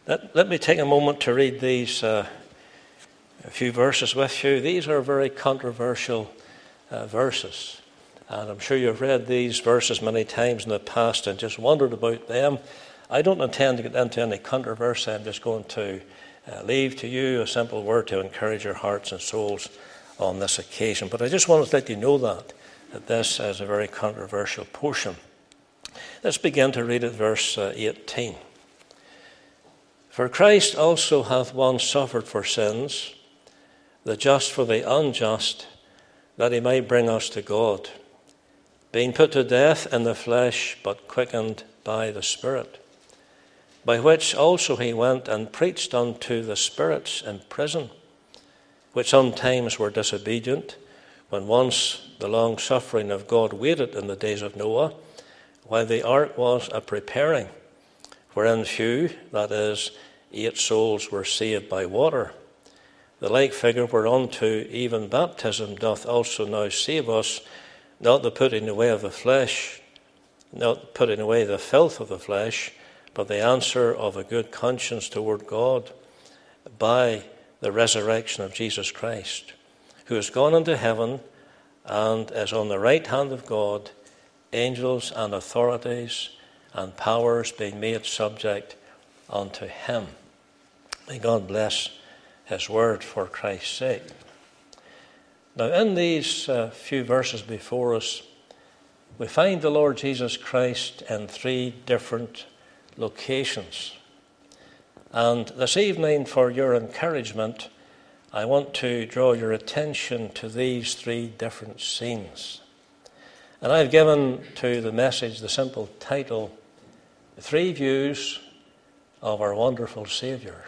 Let me take a moment to read these a few verses with you. These are very controversial verses. And I'm sure you've read these verses many times in the past and just wondered about them. I don't intend to get into any controversy. I'm just going to leave to you a simple word to encourage your hearts and souls on this occasion. But I just wanted to let you know that this is a very controversial portion. Let's begin to read at verse 18. For Christ also hath once suffered for sins, the just for the unjust, that he might bring us to God, being put to death in the flesh, but quickened by the Spirit, by which also he went and preached unto the spirits in prison, which sometimes were disobedient, when once the long suffering of God waited in the days of Noah, while the ark was a preparing, wherein few, that is, 8 souls, were saved by water. The like figure whereunto even baptism doth also now save us, not the putting away of the flesh, not putting away the filth of the flesh, but the answer of a good conscience toward God by the resurrection of Jesus Christ, who is gone into heaven and is on the right hand of God, angels and authorities and powers being made subject unto him. May God bless his word for Christ's sake. Now, in these few verses before us, we find the Lord Jesus Christ in 3 different locations. And this evening, for your encouragement, I want to draw your attention to these 3 different scenes. And I've given to the message the simple title, 3 Views of Our Wonderful Saviour.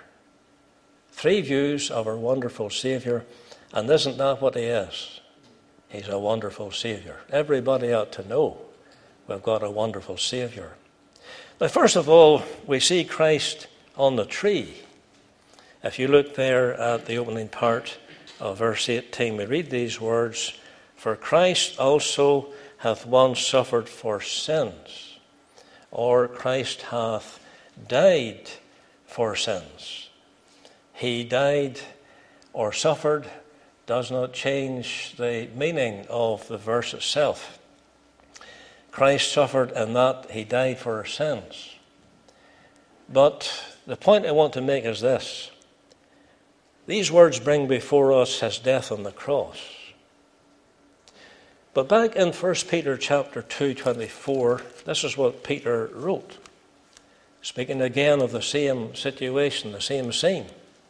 3 views of our wonderful Saviour, and isn't that what he is? He's a wonderful Saviour. Everybody ought to know we've got a wonderful Saviour. Now, first of all, we see Christ on the tree. If you look there at the opening part of verse 18, we read these words, For Christ also hath once suffered for sins, or Christ hath died for sins. He died or suffered does not change the meaning of the verse itself. Christ suffered in that he died for our sins. But the point I want to make is this. These words bring before us his death on the cross. But back in 1 Peter chapter 2:24, this is what Peter wrote, speaking again of the same situation, the same scene.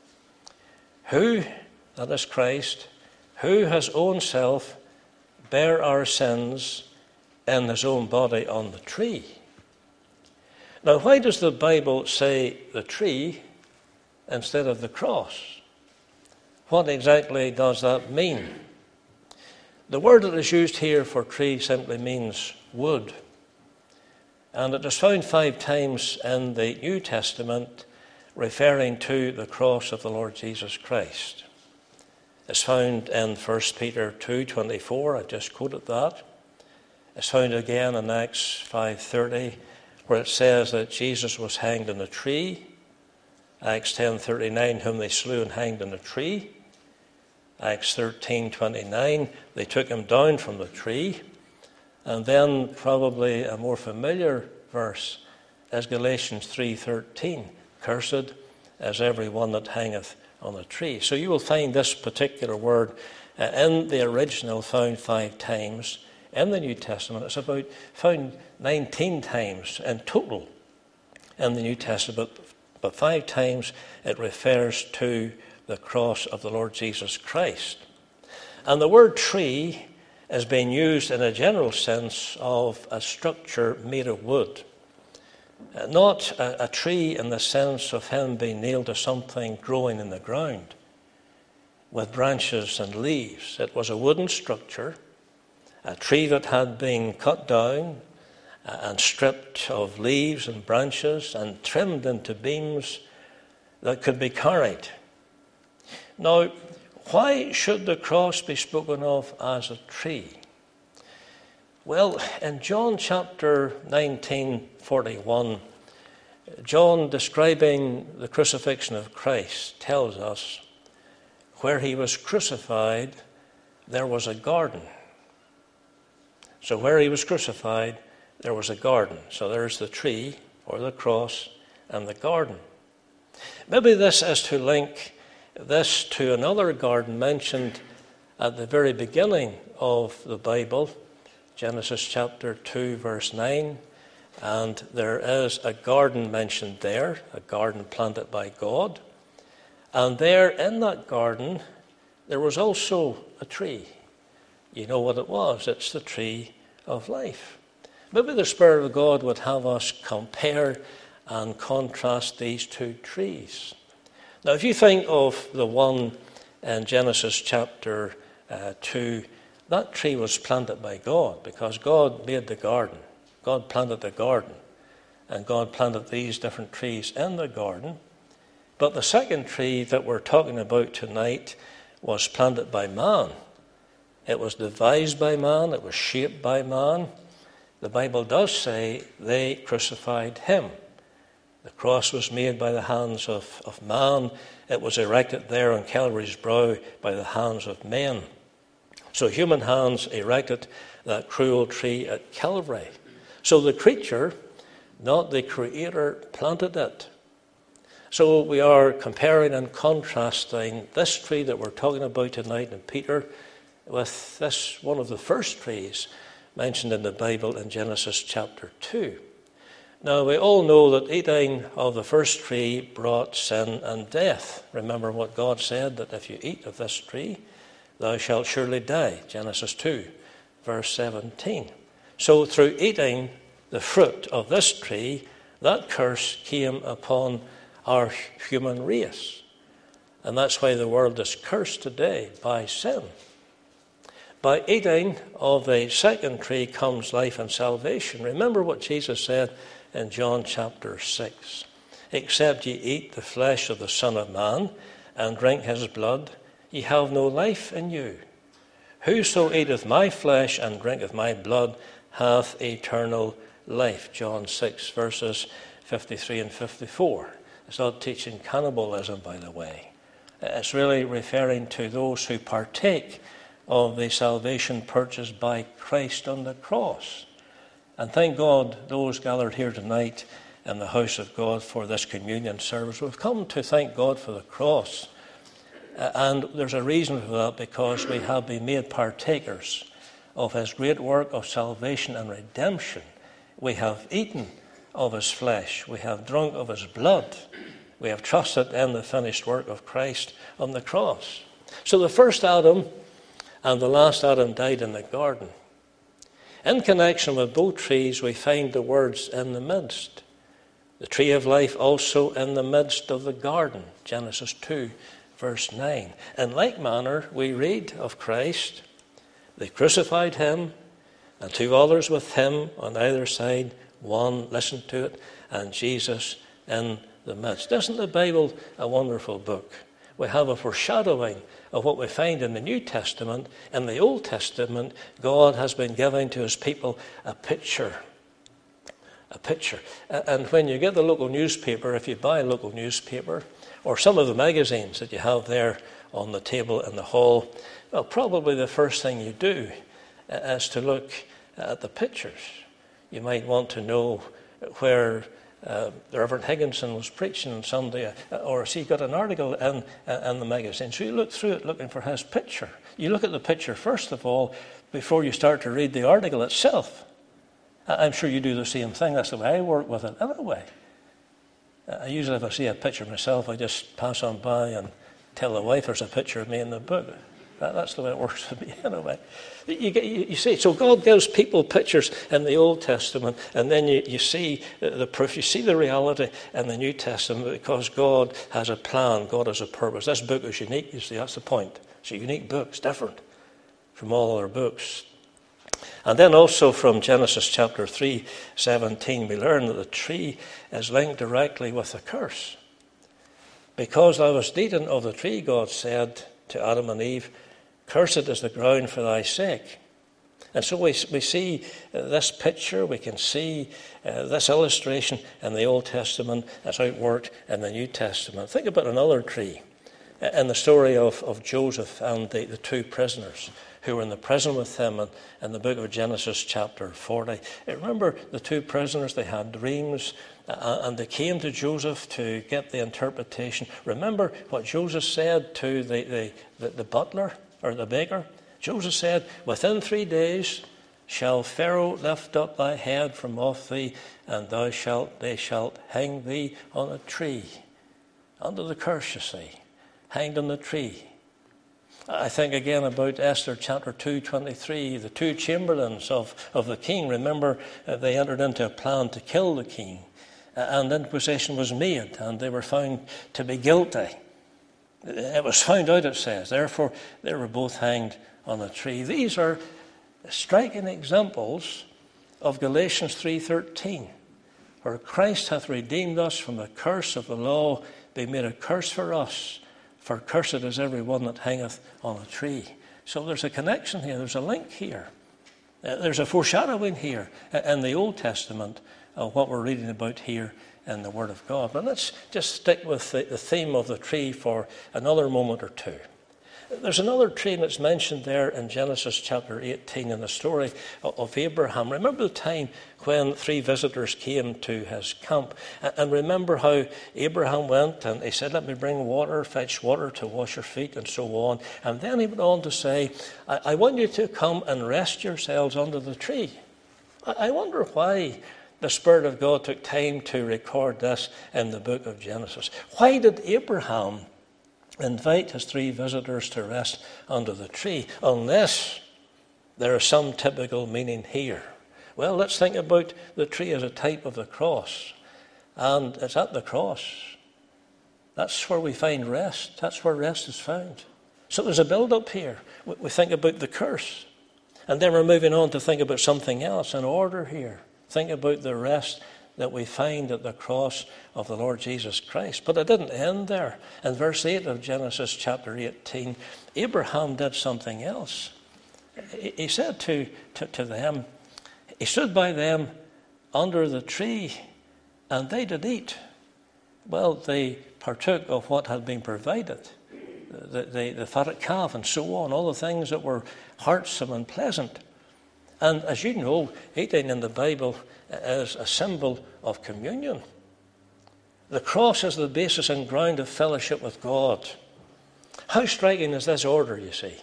Who, that is Christ, who his own self bare our sins in his own body on the tree. Now, why does the Bible say the tree instead of the cross? What exactly does that mean? The word that is used here for tree simply means wood. And it is found 5 times in the New Testament referring to the cross of the Lord Jesus Christ. It's found in 1 Peter 2:24, I just quoted that. It's found again in Acts 5:30, where it says that Jesus was hanged on a tree. Acts 10:39, whom they slew and hanged on a tree. Acts 13:29, they took him down from the tree. And then probably a more familiar verse is Galatians 3:13. Cursed is every one that hangeth on a tree. So you will find this particular word in the original found 5 times. In the New Testament, it's about found 19 times in total in the New Testament, but 5 times it refers to the cross of the Lord Jesus Christ. And the word tree is being used in a general sense of a structure made of wood. Not a tree in the sense of him being nailed to something growing in the ground with branches and leaves. It was a wooden structure, a tree that had been cut down and stripped of leaves and branches and trimmed into beams that could be carried. Now, why should the cross be spoken of as a tree? Well, in John chapter 19:41, John, describing the crucifixion of Christ, tells us where he was crucified, there was a garden. So where he was crucified, there was a garden. So there's the tree or the cross and the garden. Maybe this is to link this to another garden mentioned at the very beginning of the Bible, Genesis chapter 2, verse 9. And there is a garden mentioned there, a garden planted by God. And there in that garden, there was also a tree. You know what it was? It's the tree of life. Maybe the Spirit of God would have us compare and contrast these two trees. Now, if you think of the one in Genesis chapter 2, that tree was planted by God because God made the garden. God planted the garden, and God planted these different trees in the garden. But the second tree that we're talking about tonight was planted by man. It was devised by man. It was shaped by man. The Bible does say they crucified him. The cross was made by the hands of man. It was erected there on Calvary's brow by the hands of men. So human hands erected that cruel tree at Calvary. So the creature, not the creator, planted it. So we are comparing and contrasting this tree that we're talking about tonight in Peter with this one of the first trees mentioned in the Bible in Genesis chapter 2. Now we all know that eating of the first tree brought sin and death. Remember what God said, that if you eat of this tree, thou shalt surely die. Genesis 2, verse 17. So through eating the fruit of this tree, that curse came upon our human race. And that's why the world is cursed today by sin. By eating of the second tree comes life and salvation. Remember what Jesus said in John chapter 6. Except ye eat the flesh of the Son of Man and drink his blood, ye have no life in you. Whoso eateth my flesh and drinketh my blood hath eternal life. John 6, verses 53 and 54. It's not teaching cannibalism, by the way. It's really referring to those who partake of the salvation purchased by Christ on the cross. And thank God those gathered here tonight in the house of God for this communion service. We've come to thank God for the cross. And there's a reason for that, because we have been made partakers of his great work of salvation and redemption. We have eaten of his flesh. We have drunk of his blood. We have trusted in the finished work of Christ on the cross. So the first Adam and the last Adam died in the garden. In connection with both trees, we find the words in the midst. The tree of life also in the midst of the garden. Genesis 2, verse 9. In like manner, we read of Christ. They crucified him, and two others with him on either side, one, listen to it, and Jesus in the midst. Isn't the Bible a wonderful book? We have a foreshadowing of what we find in the New Testament. In the Old Testament, God has been giving to his people a picture. A picture. And when you get the local newspaper, if you buy a local newspaper, or some of the magazines that you have there on the table in the hall, well, probably the first thing you do is to look at the pictures. You might want to know where the Reverend Higginson was preaching on Sunday, or he got an article in the magazine. So you look through it looking for his picture. You look at the picture first of all before you start to read the article itself. I'm sure you do the same thing. That's the way I work with it anyway. Usually if I see a picture myself, I just pass on by and tell the wife there's a picture of me in the book. That's the way it works for me anyway. You see, so God gives people pictures in the Old Testament, and then you see the proof, you see the reality in the New Testament, because God has a plan, God has a purpose. This book is unique, you see, that's the point. It's a unique book, it's different from all other books. And then also from Genesis chapter 3:17, we learn that the tree is linked directly with the curse. Because thou hast eaten of the tree, God said to Adam and Eve, cursed is the ground for thy sake. And so we see this picture, we can see this illustration in the Old Testament as outworked in the New Testament. Think about another tree in the story of Joseph and the two prisoners who were in the prison with him in the book of Genesis chapter 40. Remember the two prisoners, they had dreams and they came to Joseph to get the interpretation. Remember what Joseph said to the butler or the baker? Joseph said, within 3 days shall Pharaoh lift up thy head from off thee, and they shall hang thee on a tree. Under the curse, you see, hanged on the tree. I think again about Esther chapter 2:23, the two chamberlains of the king. Remember, they entered into a plan to kill the king, and inquisition was made, and they were found to be guilty. It was found out, it says. Therefore, they were both hanged on a tree. These are striking examples of Galatians 3:13, where Christ hath redeemed us from the curse of the law, being made a curse for us. For cursed is every one that hangeth on a tree. So there's a connection here. There's a link here. There's a foreshadowing here in the Old Testament of what we're reading about here in the Word of God. But let's just stick with the theme of the tree for another moment or two. There's another tree that's mentioned there in Genesis chapter 18 in the story of Abraham. Remember the time when 3 visitors came to his camp. And remember how Abraham went and he said, let me bring water, fetch water to wash your feet, and so on. And then he went on to say, I want you to come and rest yourselves under the tree. I wonder why the Spirit of God took time to record this in the book of Genesis. Why did Abraham invite his 3 visitors to rest under the tree, unless there is some typical meaning here? Well, let's think about the tree as a type of the cross. And it's at the cross. That's where we find rest. That's where rest is found. So there's a build-up here. We think about the curse. And then we're moving on to think about something else, an order here. Think about the rest that we find at the cross of the Lord Jesus Christ. But it didn't end there. In verse 8 of Genesis chapter 18, Abraham did something else. He said to them, he stood by them under the tree, and they did eat. Well, they partook of what had been provided, the fatted calf and so on, all the things that were heartsome and pleasant. And as you know, eating in the Bible is a symbol of communion. The cross is the basis and ground of fellowship with God. How striking is this order, you see?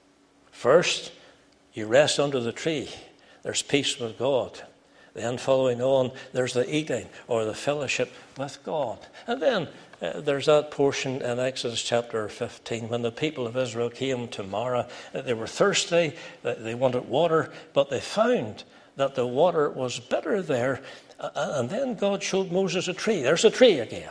First, you rest under the tree. There's peace with God. Then following on, there's the eating or the fellowship with God. And then there's that portion in Exodus chapter 15 when the people of Israel came to Marah. They were thirsty, they wanted water, but they found that the water was bitter there. And then God showed Moses a tree. There's a tree again,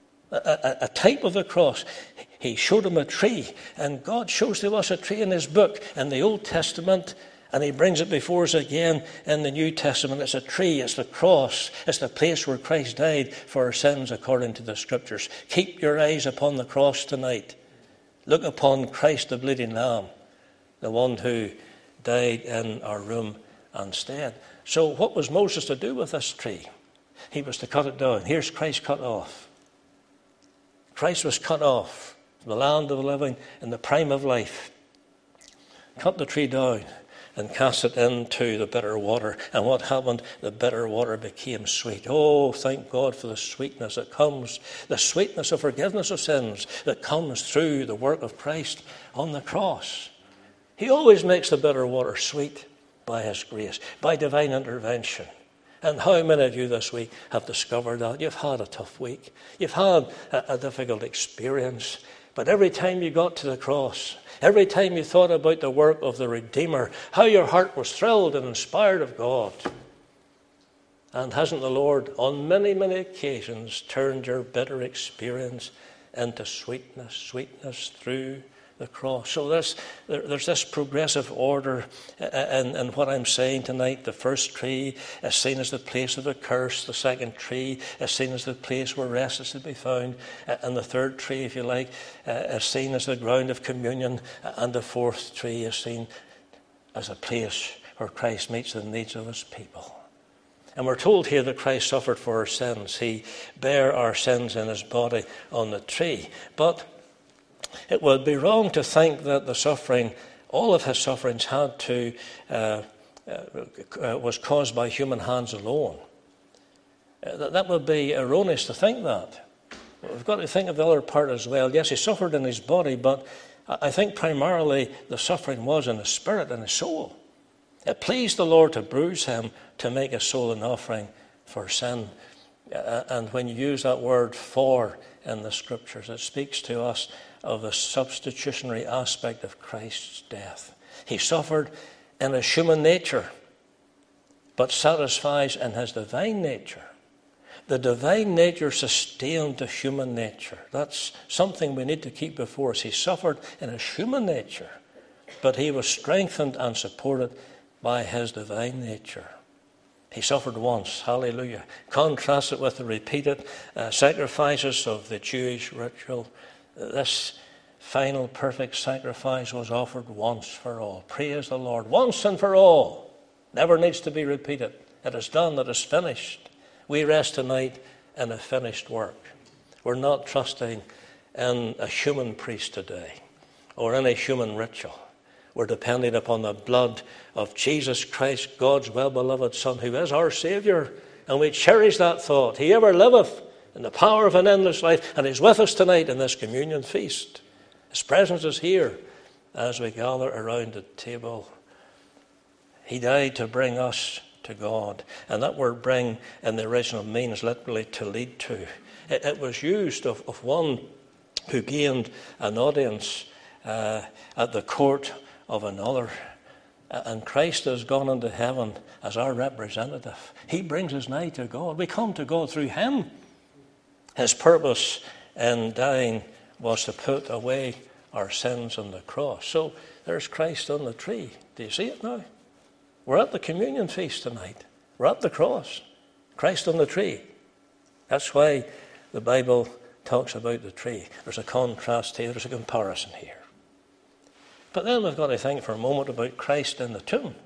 a type of the cross. He showed him a tree, and God shows to us a tree in his book in the Old Testament, and he brings it before us again in the New Testament. It's a tree, it's the cross, it's the place where Christ died for our sins according to the Scriptures. Keep your eyes upon the cross tonight. Look upon Christ the bleeding Lamb, the one who died in our room instead. So what was Moses to do with this tree? He was to cut it down. Here's Christ cut off. Christ was cut off from the land of the living in the prime of life. Cut the tree down and cast it into the bitter water. And what happened? The bitter water became sweet. Oh, thank God for the sweetness that comes, the sweetness of forgiveness of sins that comes through the work of Christ on the cross. He always makes the bitter water sweet by his grace, by divine intervention. And how many of you this week have discovered that? You've had a tough week. You've had a difficult experience. But every time you got to the cross, every time you thought about the work of the Redeemer, how your heart was thrilled and inspired of God. And hasn't the Lord on many, many occasions turned your bitter experience into sweetness through the cross? So there's this progressive order in what I'm saying tonight. The first tree is seen as the place of the curse. The second tree is seen as the place where rest is to be found. And the third tree, if you like, is seen as the ground of communion. And the fourth tree is seen as a place where Christ meets the needs of his people. And we're told here that Christ suffered for our sins. He bare our sins in his body on the tree. But it would be wrong to think that the suffering, all of his sufferings was caused by human hands alone. That would be erroneous to think that. We've got to think of the other part as well. Yes, he suffered in his body, but I think primarily the suffering was in his spirit and his soul. It pleased the Lord to bruise him, to make his soul an offering for sin. And when you use that word "for" in the Scriptures, it speaks to us of the substitutionary aspect of Christ's death. He suffered in his human nature, but satisfies in his divine nature. The divine nature sustained the human nature. That's something we need to keep before us. He suffered in his human nature, but he was strengthened and supported by his divine nature. He suffered once, hallelujah. Contrast it with the repeated sacrifices of the Jewish ritual. This final perfect sacrifice was offered once for all. Praise the Lord. Once and for all. Never needs to be repeated. It is done. It is finished. We rest tonight in a finished work. We're not trusting in a human priest today or in a human ritual. We're depending upon the blood of Jesus Christ, God's well-beloved Son, who is our Saviour. And we cherish that thought. He ever liveth in the power of an endless life, and he's with us tonight in this communion feast. His presence is here as we gather around the table. He died to bring us to God. And that word "bring" in the original means literally to lead to. It was used of one who gained an audience at the court of another. And Christ has gone into heaven as our representative. He brings us nigh to God. We come to God through him. His purpose in dying was to put away our sins on the cross. So there's Christ on the tree. Do you see it now? We're at the communion feast tonight. We're at the cross. Christ on the tree. That's why the Bible talks about the tree. There's a contrast here. There's a comparison here. But then we've got to think for a moment about Christ in the tomb.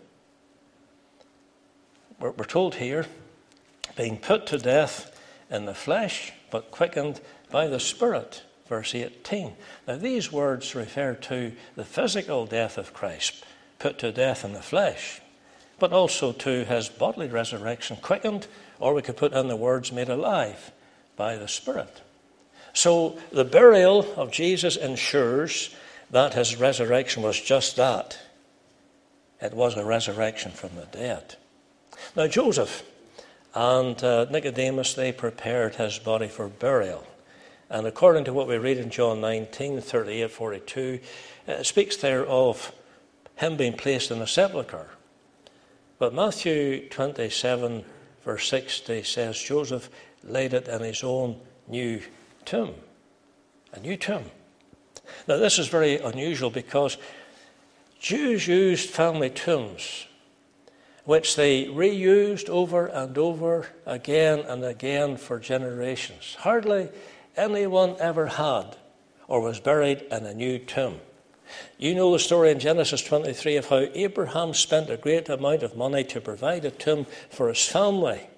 We're told here, being put to death in the flesh, but quickened by the Spirit. Verse 18. Now these words refer to the physical death of Christ, put to death in the flesh, but also to his bodily resurrection, quickened, or we could put in the words made alive by the Spirit. So the burial of Jesus ensures that his resurrection was just that. It was a resurrection from the dead. Now Joseph and Nicodemus, they prepared his body for burial. And according to what we read in John 19, 38, 42, it speaks there of him being placed in a sepulchre. But Matthew 27, verse 60 says Joseph laid it in his own new tomb. A new tomb. Now this is very unusual because Jews used family tombs, which they reused over and over again and again for generations. Hardly anyone ever had or was buried in a new tomb. You know the story in Genesis 23 of how Abraham spent a great amount of money to provide a tomb for his family.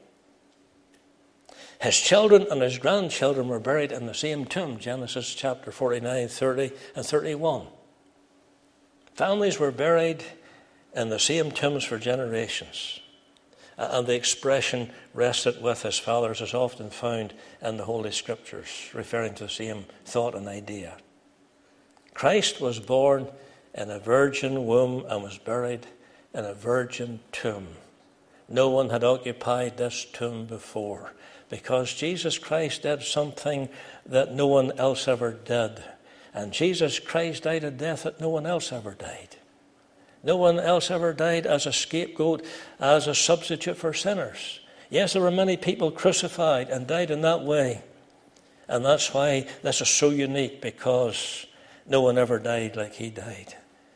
His children and his grandchildren were buried in the same tomb, Genesis chapter 49, 30 and 31. Families were buried in the same tombs for generations. And the expression "rested with his fathers" is often found in the Holy Scriptures, referring to the same thought and idea. Christ was born in a virgin womb and was buried in a virgin tomb. No one had occupied this tomb before, because Jesus Christ did something that no one else ever did. And Jesus Christ died a death that no one else ever died. No one else ever died as a scapegoat, as a substitute for sinners. Yes, there were many people crucified and died in that way. And that's why this is so unique, because no one ever died like he died.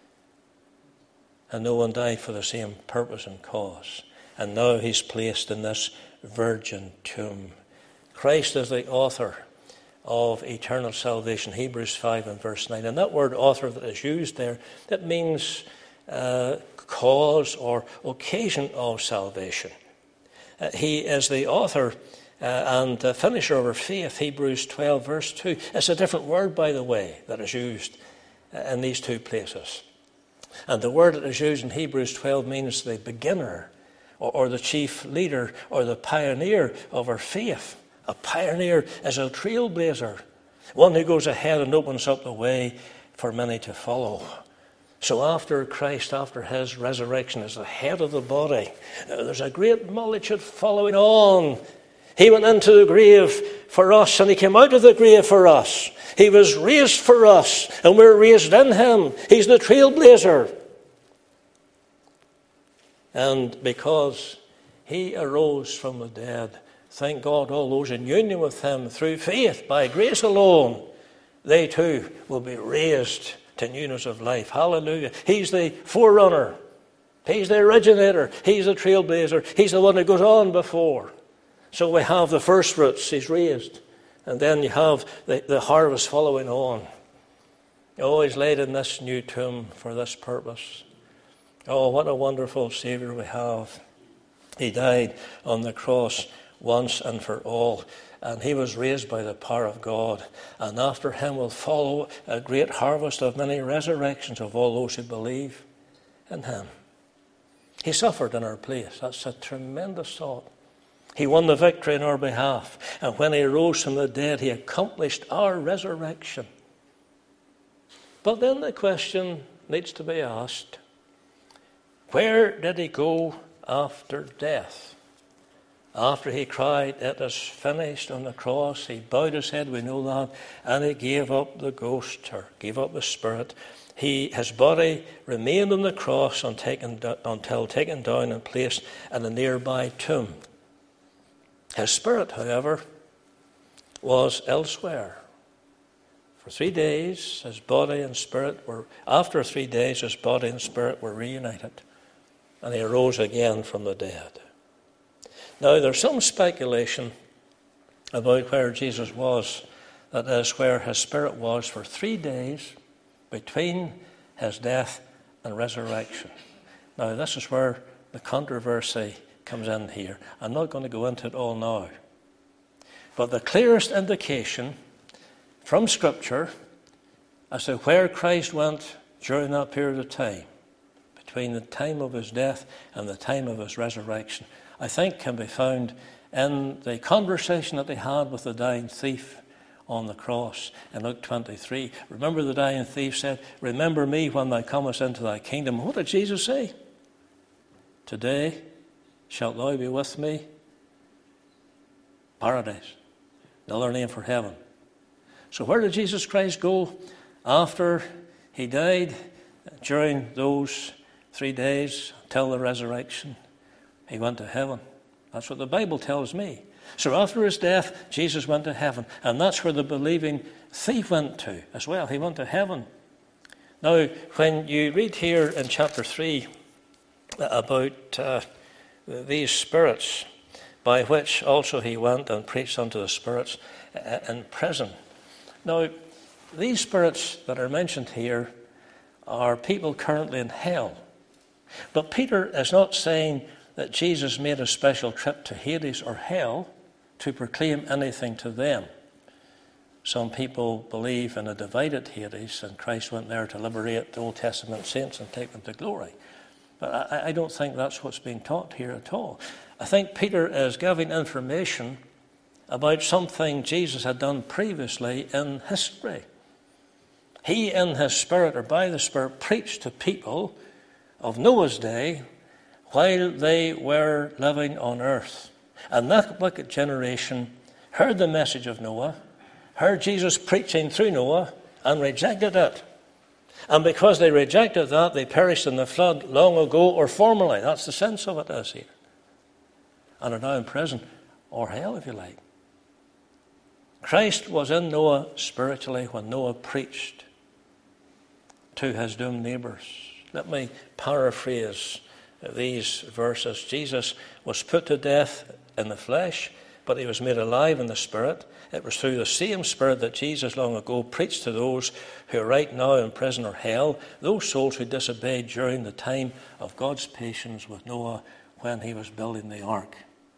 And no one died for the same purpose and cause. And now he's placed in this virgin tomb. Christ is the author of eternal salvation, Hebrews 5 and verse 9. And that word "author" that is used there, it means cause or occasion of salvation. He is the author and finisher of our faith, Hebrews 12, verse 2. It's a different word, by the way, that is used in these two places. And the word that is used in Hebrews 12 means the beginner or the chief leader or the pioneer of our faith. A pioneer is a trailblazer, one who goes ahead and opens up the way for many to follow. So after Christ, after his resurrection as the head of the body, there's a great multitude following on. He went into the grave for us and he came out of the grave for us. He was raised for us and we're raised in him. He's the trailblazer. And because he arose from the dead, thank God, all those in union with him through faith, by grace alone, they too will be raised to newness of life. Hallelujah. He's the forerunner. He's the originator. He's the trailblazer. He's the one who goes on before. So we have the first fruits. He's raised. And then you have the harvest following on. Oh, he's laid in this new tomb for this purpose. Oh, what a wonderful Savior we have. He died on the cross once and for all. And he was raised by the power of God. And after him will follow a great harvest of many resurrections of all those who believe in him. He suffered in our place. That's a tremendous thought. He won the victory in our behalf. And when he rose from the dead, he accomplished our resurrection. But then the question needs to be asked, where did he go after death? After he cried, "It is finished," on the cross, he bowed his head, we know that, and he gave up the ghost, or gave up the spirit. His body remained on the cross until taken down and placed in a nearby tomb. His spirit, however, was elsewhere. For 3 days, his body and spirit were, after 3 days, his body and spirit were reunited, and he arose again from the dead. Now, there's some speculation about where Jesus was, that is, where his spirit was for 3 days between his death and resurrection. Now, this is where the controversy comes in here. I'm not going to go into it all now. But the clearest indication from Scripture as to where Christ went during that period of time, between the time of his death and the time of his resurrection, I think can be found in the conversation that they had with the dying thief on the cross in Luke 23. Remember, the dying thief said, "Remember me when thou comest into thy kingdom." What did Jesus say? "Today shalt thou be with me." Paradise. Another name for heaven. So where did Jesus Christ go after he died? During those 3 days till the resurrection, he went to heaven. That's what the Bible tells me. So after his death, Jesus went to heaven. And that's where the believing thief went to as well. He went to heaven. Now, when you read here in chapter 3 about these spirits, by which also he went and preached unto the spirits in prison. Now, these spirits that are mentioned here are people currently in hell. But Peter is not saying that Jesus made a special trip to Hades or hell to proclaim anything to them. Some people believe in a divided Hades, and Christ went there to liberate the Old Testament saints and take them to glory. But I don't think that's what's being taught here at all. I think Peter is giving information about something Jesus had done previously in history. He, in his spirit or by the Spirit, preached to people of Noah's day while they were living on earth. And that wicked generation heard the message of Noah, heard Jesus preaching through Noah, and rejected it. And because they rejected that, they perished in the flood long ago or formerly. That's the sense of it is here. And are now in prison, or hell if you like. Christ was in Noah spiritually when Noah preached to his doomed neighbours. Let me paraphrase these verses. Jesus was put to death in the flesh but he was made alive in the Spirit. It was through the same Spirit that Jesus long ago preached to those who are right now in prison or hell, those souls who disobeyed during the time of God's patience with Noah when he was building the ark.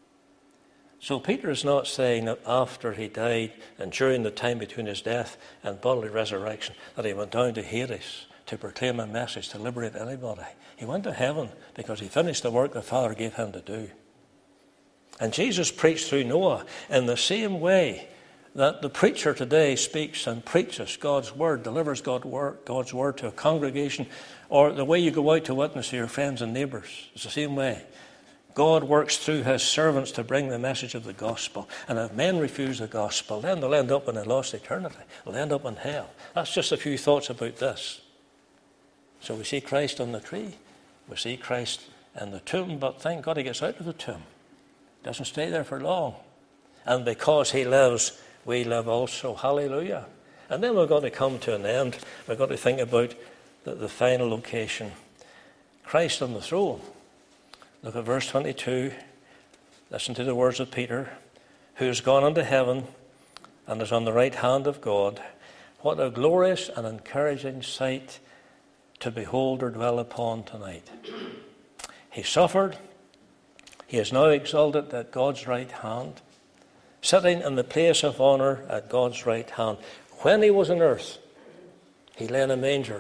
So Peter is not saying that after he died and during the time between his death and bodily resurrection that he went down to Hades to proclaim a message to liberate anybody. He went to heaven because he finished the work the Father gave him to do. And Jesus preached through Noah in the same way that the preacher today speaks and preaches God's word, delivers God's word to a congregation, or the way you go out to witness to your friends and neighbours. It's the same way. God works through his servants to bring the message of the gospel. And if men refuse the gospel, then they'll end up in a lost eternity. They'll end up in hell. That's just a few thoughts about this. So we see Christ on the tree. We see Christ in the tomb. But thank God he gets out of the tomb. Doesn't stay there for long. And because he lives, we live also. Hallelujah. And then we're going to come to an end. We're going to think about the final location. Christ on the throne. Look at verse 22. Listen to the words of Peter, who has gone into heaven and is on the right hand of God. What a glorious and encouraging sight to behold or dwell upon tonight. He suffered. He is now exalted at God's right hand, sitting in the place of honour at God's right hand. When he was on earth, he lay in a manger,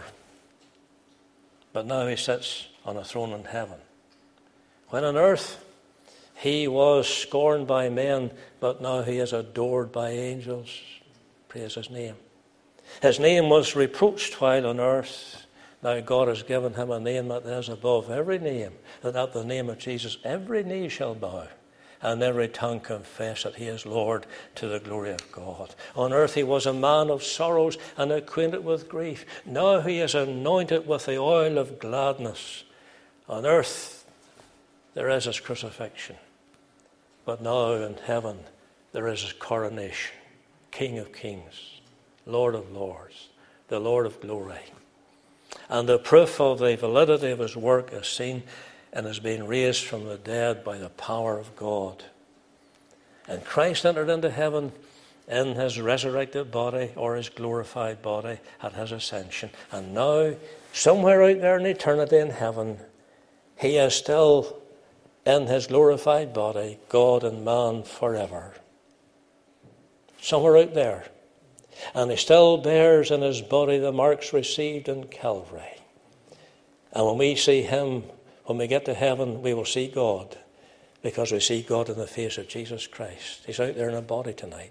but now he sits on a throne in heaven. When on earth, he was scorned by men, but now he is adored by angels. Praise his name. His name was reproached while on earth. Now God has given him a name that is above every name, that at the name of Jesus every knee shall bow, and every tongue confess that he is Lord, to the glory of God. On earth he was a man of sorrows and acquainted with grief. Now he is anointed with the oil of gladness. On earth there is his crucifixion, but now in heaven there is his coronation. King of kings, Lord of lords, the Lord of glory. And the proof of the validity of his work is seen in his being raised from the dead by the power of God. And Christ entered into heaven in his resurrected body, or his glorified body, at his ascension. And now, somewhere out there in eternity in heaven, he is still in his glorified body, God and man forever. Somewhere out there. And he still bears in his body the marks received in Calvary. And when we see him, when we get to heaven, we will see God, because we see God in the face of Jesus Christ. He's out there in a body tonight.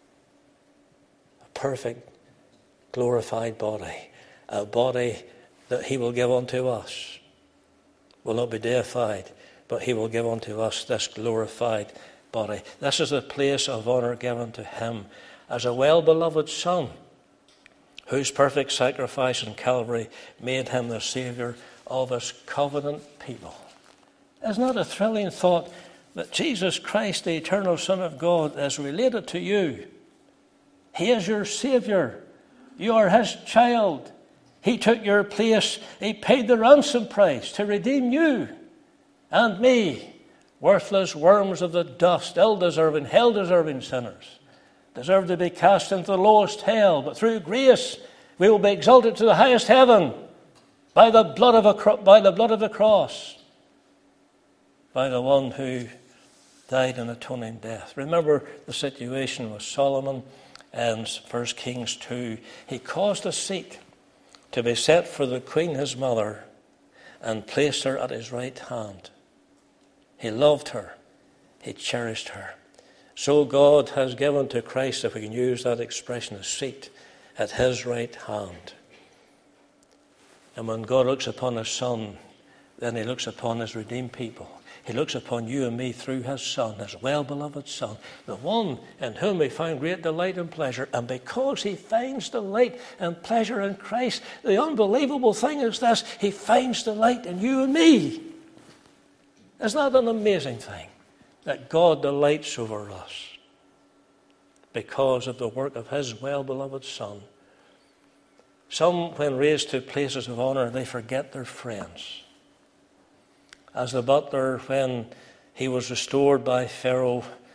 A perfect, glorified body. A body that he will give unto us. Will not be deified, but he will give unto us this glorified body. This is the place of honour given to him as a well-beloved Son, whose perfect sacrifice in Calvary made him the Saviour of his covenant people. Isn't that a thrilling thought, that Jesus Christ, the eternal Son of God, is related to you? He is your Saviour. You are his child. He took your place. He paid the ransom price to redeem you and me, worthless worms of the dust, ill-deserving, hell-deserving sinners, deserve to be cast into the lowest hell, but through grace we will be exalted to the highest heaven by the blood of the cross, by the one who died an atoning death. Remember the situation with Solomon in 1 Kings 2. He caused a seat to be set for the queen, his mother, and placed her at his right hand. He loved her. He cherished her. So God has given to Christ, if we can use that expression, a seat at his right hand. And when God looks upon his Son, then he looks upon his redeemed people. He looks upon you and me through his Son, his well-beloved Son, the one in whom he found great delight and pleasure. And because he finds delight and pleasure in Christ, the unbelievable thing is this: he finds delight in you and me. Isn't that an amazing thing? That God delights over us because of the work of his well-beloved Son. Some, when raised to places of honour, they forget their friends. As the butler, when he was restored by Pharaoh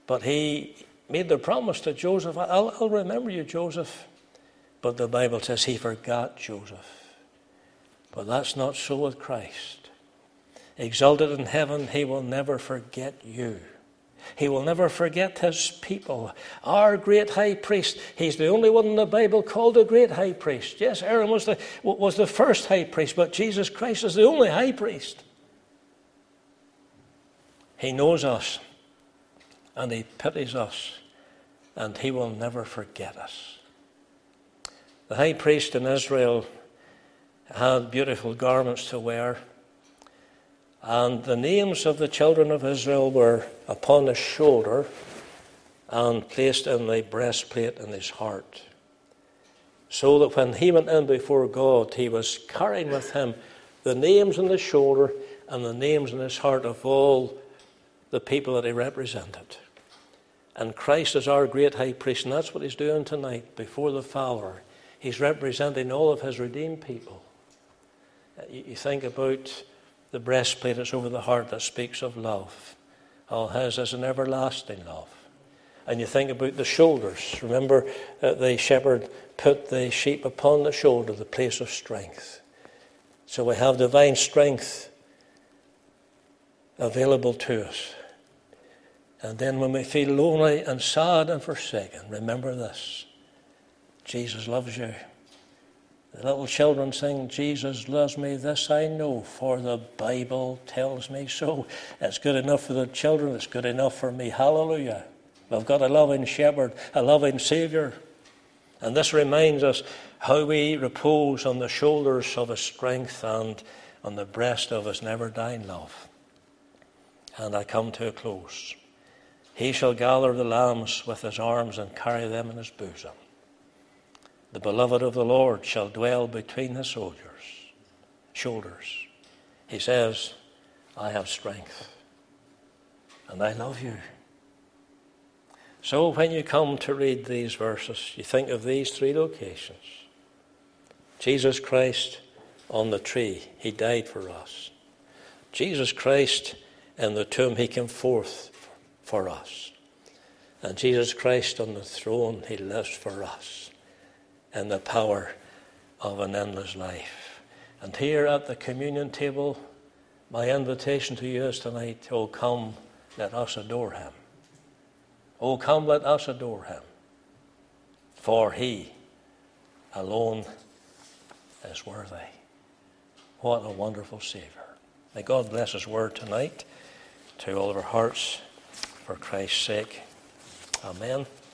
But he made the promise to Joseph, I'll remember you, Joseph. But the Bible says he forgot Joseph. But that's not so with Christ. Exalted in heaven, he will never forget you. He will never forget his people. Our great high priest, he's the only one in the Bible called a great high priest. Yes, Aaron was the first high priest, but Jesus Christ is the only high priest. He knows us, and he pities us, and he will never forget us. The high priest in Israel had beautiful garments to wear, and the names of the children of Israel were upon his shoulder and placed in the breastplate in his heart, so that when he went in before God, he was carrying with him the names on the shoulder and the names in his heart of all the people that he represented. And Christ is our great high priest, and that's what he's doing tonight before the Father. He's representing all of his redeemed people. You think about the breastplate that's over the heart that speaks of love. All his is an everlasting love. And you think about the shoulders. Remember, the shepherd put the sheep upon the shoulder, the place of strength. So we have divine strength available to us. And then when we feel lonely and sad and forsaken, remember this: Jesus loves you. The little children sing, Jesus loves me, this I know, for the Bible tells me so. It's good enough for the children, it's good enough for me. Hallelujah. We've got a loving shepherd, a loving Saviour. And this reminds us how we repose on the shoulders of his strength and on the breast of his never-dying love. And I come to a close. He shall gather the lambs with his arms and carry them in his bosom. The beloved of the Lord shall dwell between his shoulders. He says, I have strength, and I love you. So when you come to read these verses, you think of these three locations. Jesus Christ on the tree, he died for us. Jesus Christ in the tomb, he came forth for us. And Jesus Christ on the throne, he lives for us in the power of an endless life. And here at the communion table, my invitation to you is tonight, oh come, let us adore him. Oh come, let us adore him. For he alone is worthy. What a wonderful Saviour. May God bless his word tonight to all of our hearts for Christ's sake. Amen.